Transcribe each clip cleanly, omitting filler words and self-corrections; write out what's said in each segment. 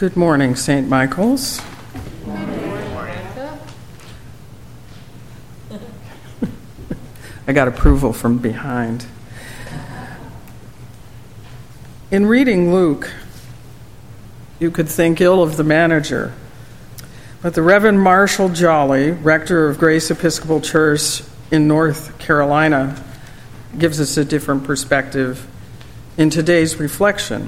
Good morning, St. Michael's. Good morning. I got approval from behind. In reading Luke, you could think ill of the manager, but the Reverend Marshall Jolly, rector of Grace Episcopal Church in North Carolina, gives us a different perspective in today's reflection.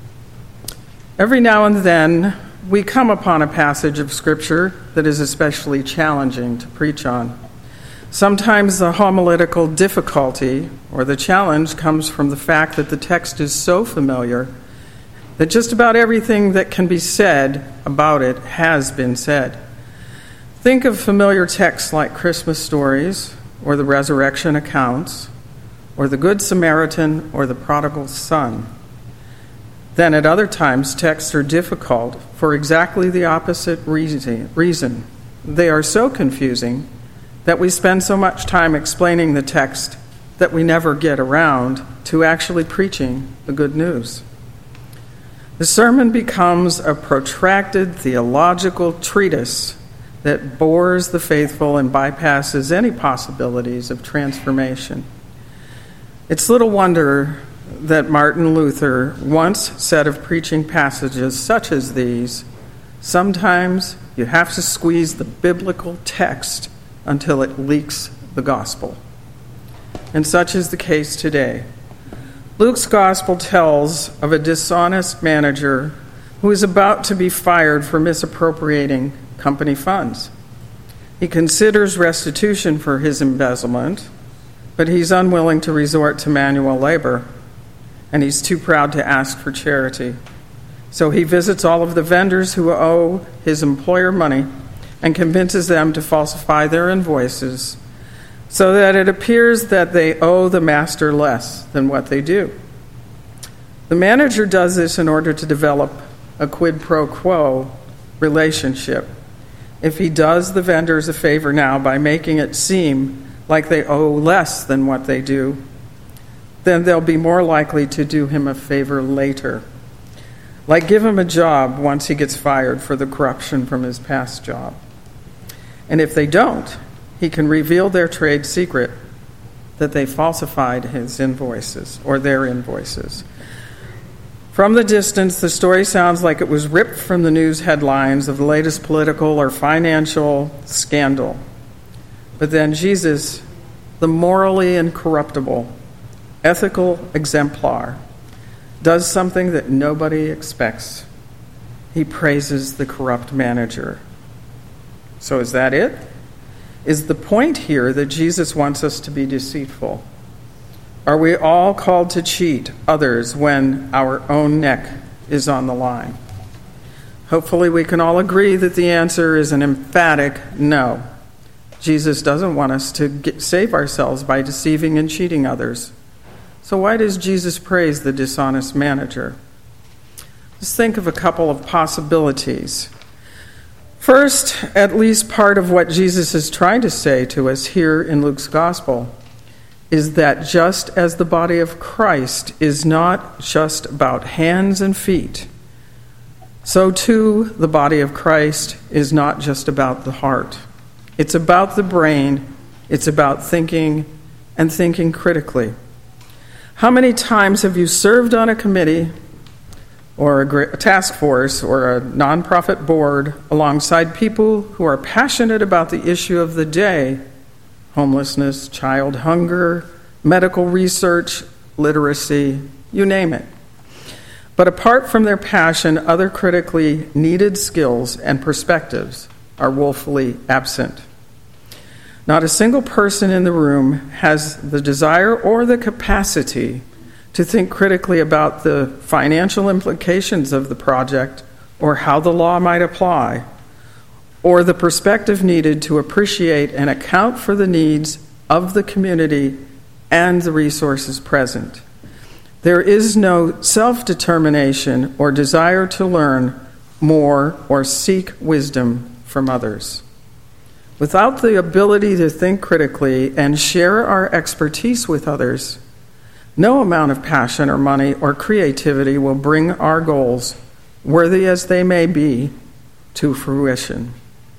Every now and then, we come upon a passage of Scripture that is especially challenging to preach on. Sometimes the homiletical difficulty or the challenge comes from the fact that the text is so familiar that just about everything that can be said about it has been said. Think of familiar texts like Christmas stories or the resurrection accounts or the Good Samaritan or the prodigal son. Then at other times, texts are difficult for exactly the opposite reason. They are so confusing that we spend so much time explaining the text that we never get around to actually preaching the good news. The sermon becomes a protracted theological treatise that bores the faithful and bypasses any possibilities of transformation. It's little wonder that Martin Luther once said of preaching passages such as these, sometimes you have to squeeze the biblical text until it leaks the gospel. And such is the case today. Luke's gospel tells of a dishonest manager who is about to be fired for misappropriating company funds. He considers restitution for his embezzlement, but he's unwilling to resort to manual labor, and he's too proud to ask for charity. So he visits all of the vendors who owe his employer money and convinces them to falsify their invoices so that it appears that they owe the master less than what they do. The manager does this in order to develop a quid pro quo relationship. If he does the vendors a favor now by making it seem like they owe less than what they do, then they'll be more likely to do him a favor later. Like give him a job once he gets fired for the corruption from his past job. And if they don't, he can reveal their trade secret that they falsified his invoices or their invoices. From the distance, the story sounds like it was ripped from the news headlines of the latest political or financial scandal. But then Jesus, the morally incorruptible, ethical exemplar, does something that nobody expects. He praises the corrupt manager. So is that it? Is the point here that Jesus wants us to be deceitful? Are we all called to cheat others when our own neck is on the line? Hopefully we can all agree that the answer is an emphatic no. Jesus doesn't want us to save ourselves by deceiving and cheating others. So why does Jesus praise the dishonest manager? Let's think of a couple of possibilities. First, at least part of what Jesus is trying to say to us here in Luke's gospel is that just as the body of Christ is not just about hands and feet, so too the body of Christ is not just about the heart. It's about the brain, it's about thinking and thinking critically. How many times have you served on a committee or a task force or a nonprofit board alongside people who are passionate about the issue of the day, homelessness, child hunger, medical research, literacy, you name it. But apart from their passion, other critically needed skills and perspectives are woefully absent. Not a single person in the room has the desire or the capacity to think critically about the financial implications of the project or how the law might apply, or the perspective needed to appreciate and account for the needs of the community and the resources present. There is no self-determination or desire to learn more or seek wisdom from others. Without the ability to think critically and share our expertise with others, no amount of passion or money or creativity will bring our goals worthy as they may be, to fruition.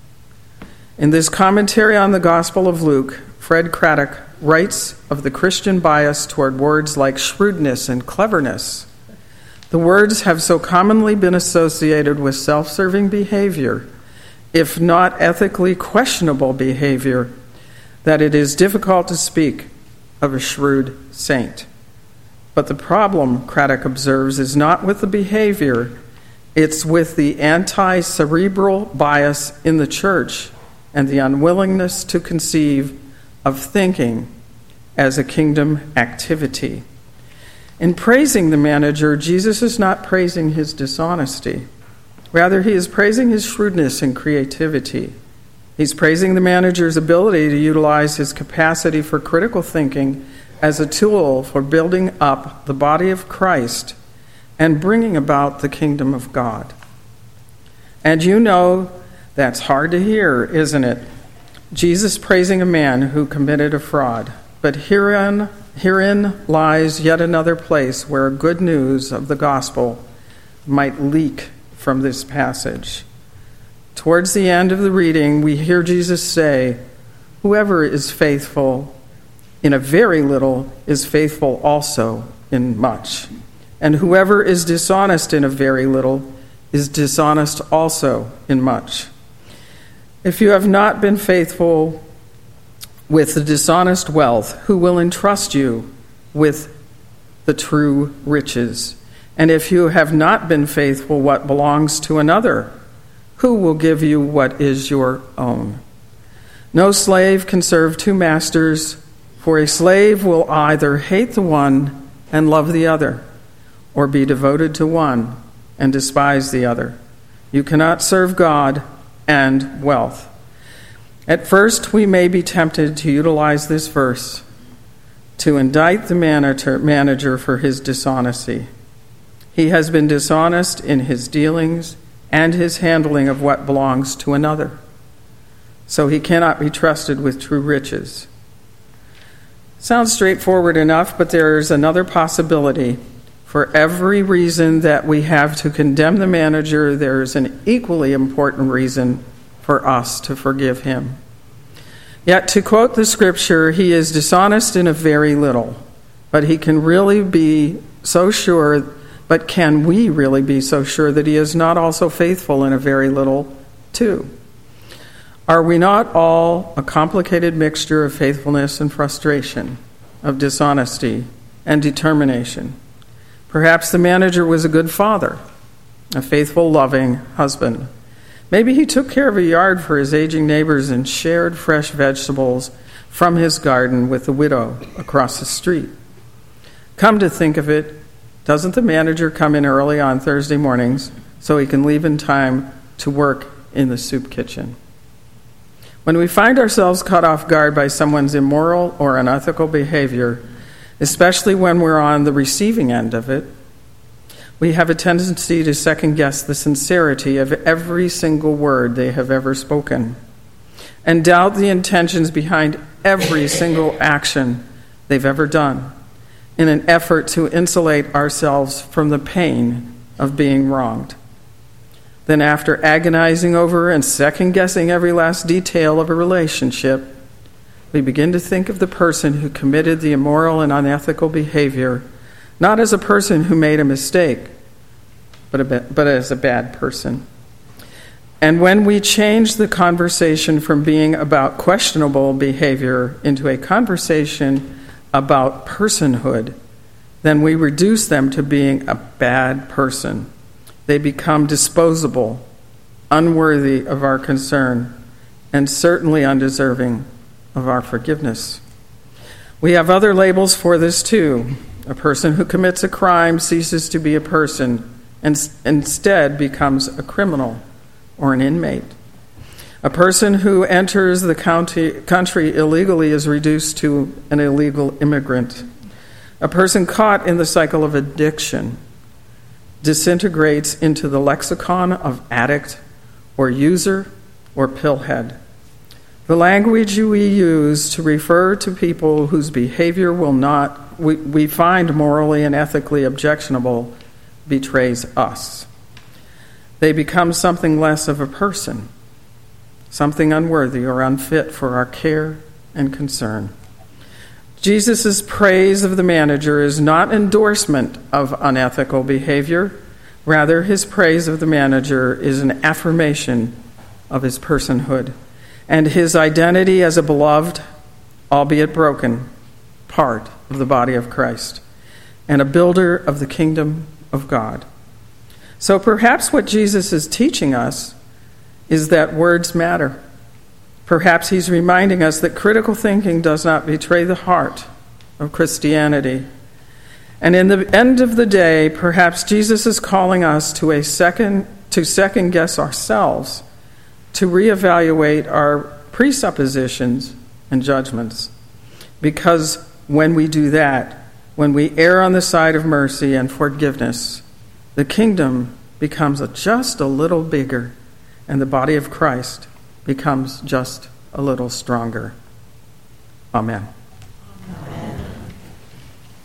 In this commentary on the Gospel of Luke, Fred Craddock writes of the Christian bias toward words like shrewdness and cleverness. The words have so commonly been associated with self-serving behavior, if not ethically questionable behavior, that it is difficult to speak of a shrewd saint. But the problem, Craddock observes, is not with the behavior, it's with the anti-cerebral bias in the church and the unwillingness to conceive of thinking as a kingdom activity. In praising the manager, Jesus is not praising his dishonesty. Rather, he is praising his shrewdness and creativity. He's praising the manager's ability to utilize his capacity for critical thinking as a tool for building up the body of Christ and bringing about the kingdom of God. And you know that's hard to hear, isn't it? Jesus praising a man who committed a fraud. But herein lies yet another place where good news of the gospel might leak from this passage. Towards the end of the reading, we hear Jesus say, "Whoever is faithful in a very little is faithful also in much. And whoever is dishonest in a very little is dishonest also in much. If you have not been faithful with the dishonest wealth, who will entrust you with the true riches? And if you have not been faithful what belongs to another, who will give you what is your own? No slave can serve two masters, for a slave will either hate the one and love the other, or be devoted to one and despise the other. You cannot serve God and wealth." At first, we may be tempted to utilize this verse to indict the manager for his dishonesty. He has been dishonest in his dealings and his handling of what belongs to another, so he cannot be trusted with true riches. Sounds straightforward enough, but there's another possibility. For every reason that we have to condemn the manager, there is an equally important reason for us to forgive him. Yet, to quote the scripture, he is dishonest in a very little, but he can really be so sure, but can we really be so sure that he is not also faithful in a very little too? Are we not all a complicated mixture of faithfulness and frustration, of dishonesty and determination? Perhaps the manager was a good father, a faithful, loving husband. Maybe he took care of a yard for his aging neighbors and shared fresh vegetables from his garden with the widow across the street. Come to think of it, doesn't the manager come in early on Thursday mornings so he can leave in time to work in the soup kitchen? When we find ourselves caught off guard by someone's immoral or unethical behavior, especially when we're on the receiving end of it, we have a tendency to second-guess the sincerity of every single word they have ever spoken and doubt the intentions behind every single action they've ever done in an effort to insulate ourselves from the pain of being wronged. Then, after agonizing over and second-guessing every last detail of a relationship, we begin to think of the person who committed the immoral and unethical behavior not as a person who made a mistake, but as a bad person. And when we change the conversation from being about questionable behavior into a conversation about personhood, then we reduce them to being a bad person. They become disposable, unworthy of our concern, and certainly undeserving of our forgiveness. We have other labels for this too. A person who commits a crime ceases to be a person and instead becomes a criminal or an inmate. A person who enters the country illegally is reduced to an illegal immigrant. A person caught in the cycle of addiction disintegrates into the lexicon of addict or user or pillhead. The language we use to refer to people whose behavior we find morally and ethically objectionable betrays us. they become something less of a person, something unworthy or unfit for our care and concern. Jesus' praise of the manager is not endorsement of unethical behavior. Rather, his praise of the manager is an affirmation of his personhood and his identity as a beloved, albeit broken, part of the body of Christ and a builder of the kingdom of God. So perhaps what Jesus is teaching us is that words matter. Perhaps he's reminding us that critical thinking does not betray the heart of Christianity. And in the end of the day, perhaps Jesus is calling us to second guess ourselves, to reevaluate our presuppositions and judgments. Because when we do that, when we err on the side of mercy and forgiveness, the kingdom becomes just a little bigger, and the body of Christ becomes just a little stronger. Amen.